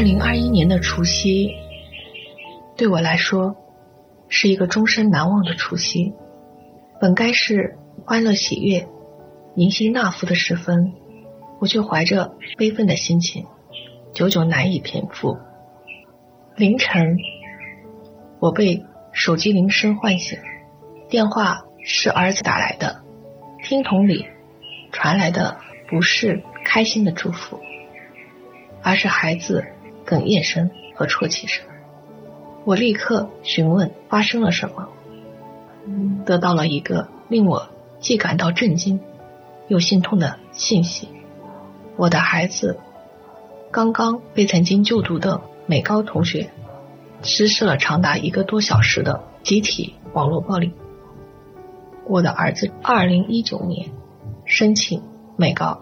2021年的除夕，对我来说是一个终身难忘的除夕。本该是欢乐喜悦、迎新纳福的时分，我却怀着悲愤的心情，久久难以平复。凌晨，我被手机铃声唤醒，电话是儿子打来的，听筒里传来的不是开心的祝福，而是孩子哽咽声和啜泣声。我立刻询问发生了什么，得到了一个令我既感到震惊又心痛的信息：我的孩子刚刚被曾经就读的美高同学实施了长达1个多小时的集体网络暴力。我的儿子2019年申请美高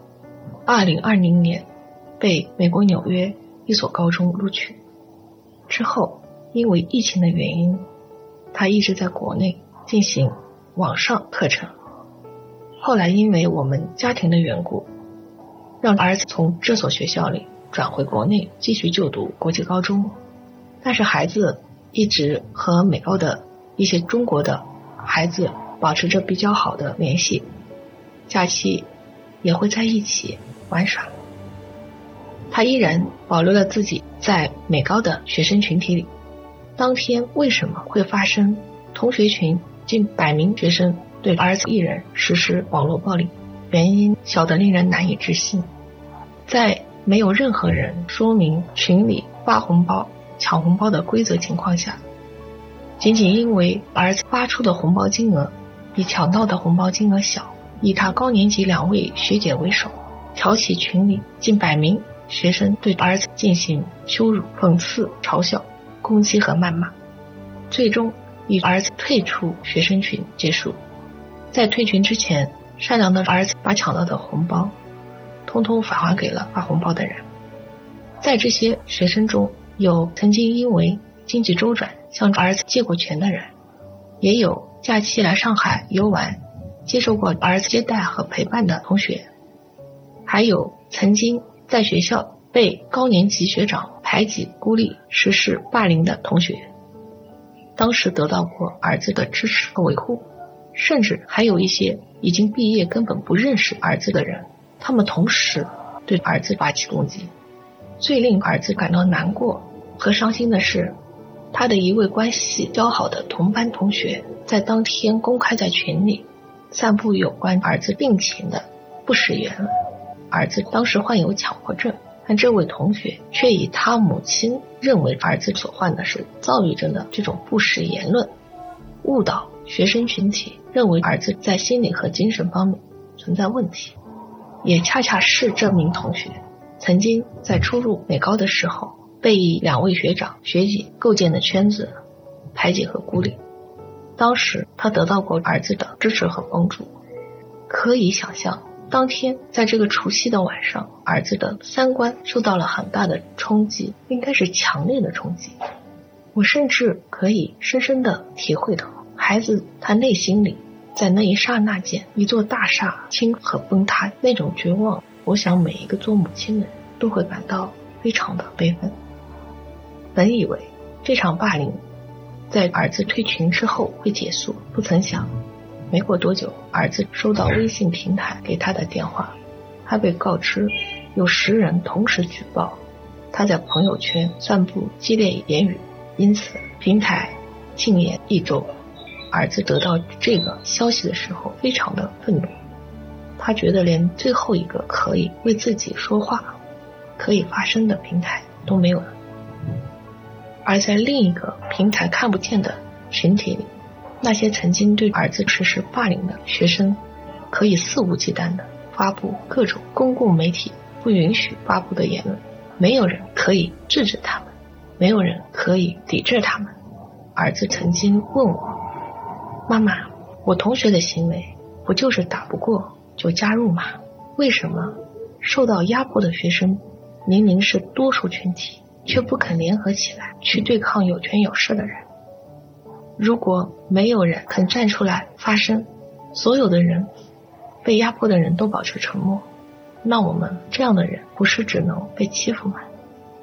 ，2020年被美国纽约一所高中录取，之后因为疫情的原因，他一直在国内进行网上课程。后来因为我们家庭的缘故，让儿子从这所学校里转回国内继续就读国际高中。但是孩子一直和美高的一些中国的孩子保持着比较好的联系，假期也会在一起玩耍。他依然保留了自己在美高的学生群体里。当天为什么会发生同学群近100名学生对儿子一人实施网络暴力？原因小得令人难以置信。在没有任何人说明群里发红包、抢红包的规则情况下，仅仅因为儿子发出的红包金额比抢到的红包金额小，以他高年级2位学姐为首，挑起群里近100名学生对儿子进行羞辱、讽刺、嘲笑、攻击和谩骂，最终以儿子退出学生群结束。在退群之前，善良的儿子把抢到的红包通通返还给了发红包的人。在这些学生中，有曾经因为经济周转向儿子借过钱的人，也有假期来上海游玩接受过儿子接待和陪伴的同学，还有曾经在学校被高年级学长排挤、孤立、实施霸凌的同学，当时得到过儿子的支持和维护。甚至还有一些已经毕业根本不认识儿子的人，他们同时对儿子发起攻击。最令儿子感到难过和伤心的是，他的一位关系交好的同班同学在当天公开在群里散布有关儿子病情的不实言论。儿子当时患有强迫症，但这位同学却以他母亲认为儿子所患的是躁郁症的这种不实言论，误导学生群体认为儿子在心理和精神方面存在问题。也恰恰是这名同学曾经在初入美高的时候被以2位学长学姐构建的圈子排挤和孤立，当时他得到过儿子的支持和帮助。可以想象，当天在这个除夕的晚上，儿子的三观受到了很大的冲击，应该是强烈的冲击。我甚至可以深深地体会到孩子他内心里在那一刹那间一座大厦倾和崩塌那种绝望，我想每一个做母亲的人都会感到非常的悲愤。本以为这场霸凌在儿子退群之后会结束，不曾想没过多久，儿子收到微信平台给他的电话，他被告知有10人同时举报他在朋友圈散布激烈言语，因此平台禁言1周。儿子得到这个消息的时候非常的愤怒，他觉得连最后一个可以为自己说话、可以发声的平台都没有了。而在另一个平台看不见的群体里，那些曾经对儿子实施霸凌的学生可以肆无忌惮地发布各种公共媒体不允许发布的言论，没有人可以制止他们，没有人可以抵制他们。儿子曾经问我，妈妈，我同学的行为不就是打不过就加入吗？为什么受到压迫的学生明明是多数群体，却不肯联合起来去对抗有权有势的人？如果没有人肯站出来发声，所有的人被压迫的人都保持沉默，那我们这样的人不是只能被欺负吗？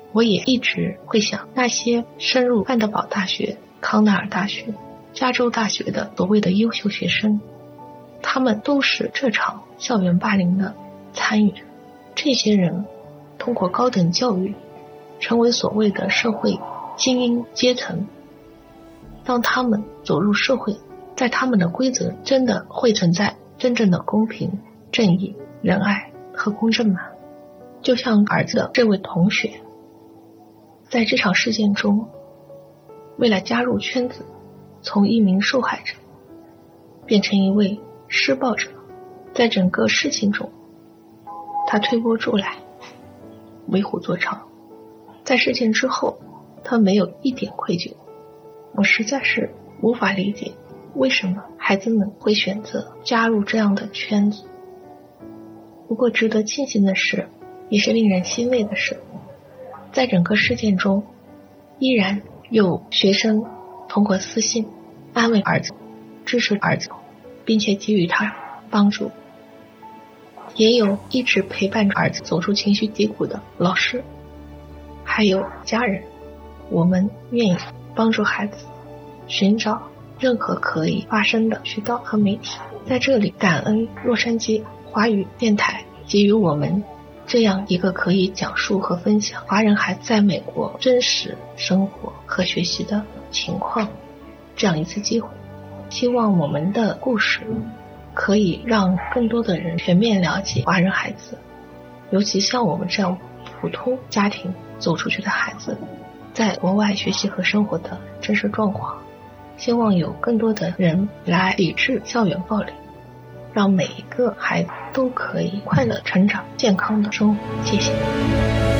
我也一直会想，那些升入范德堡大学、康奈尔大学、加州大学的所谓的优秀学生，他们都是这场校园霸凌的参与者。这些人通过高等教育成为所谓的社会精英阶层，当他们走入社会，在他们的规则真的会存在真正的公平、正义、仁爱和公正吗？就像儿子的这位同学，在这场事件中，为了加入圈子，从一名受害者变成一位施暴者，在整个事情中，他推波助澜，为虎作伥。在事件之后，他没有一点愧疚。我实在是无法理解，为什么孩子们会选择加入这样的圈子。不过值得庆幸的是，也是令人欣慰的是，在整个事件中，依然有学生通过私信安慰儿子，支持儿子，并且给予他帮助。也有一直陪伴着儿子走出情绪低谷的老师，还有家人。我们愿意帮助孩子寻找任何可以发声的渠道和媒体。在这里感恩洛杉矶华语电台给予我们这样一个可以讲述和分享华人孩子在美国真实生活和学习的情况这样一次机会。希望我们的故事可以让更多的人全面了解华人孩子，尤其像我们这样普通家庭走出去的孩子在国外学习和生活的真实状况。希望有更多的人来抵制校园暴力，让每一个孩子都可以快乐成长、健康的生活。谢谢。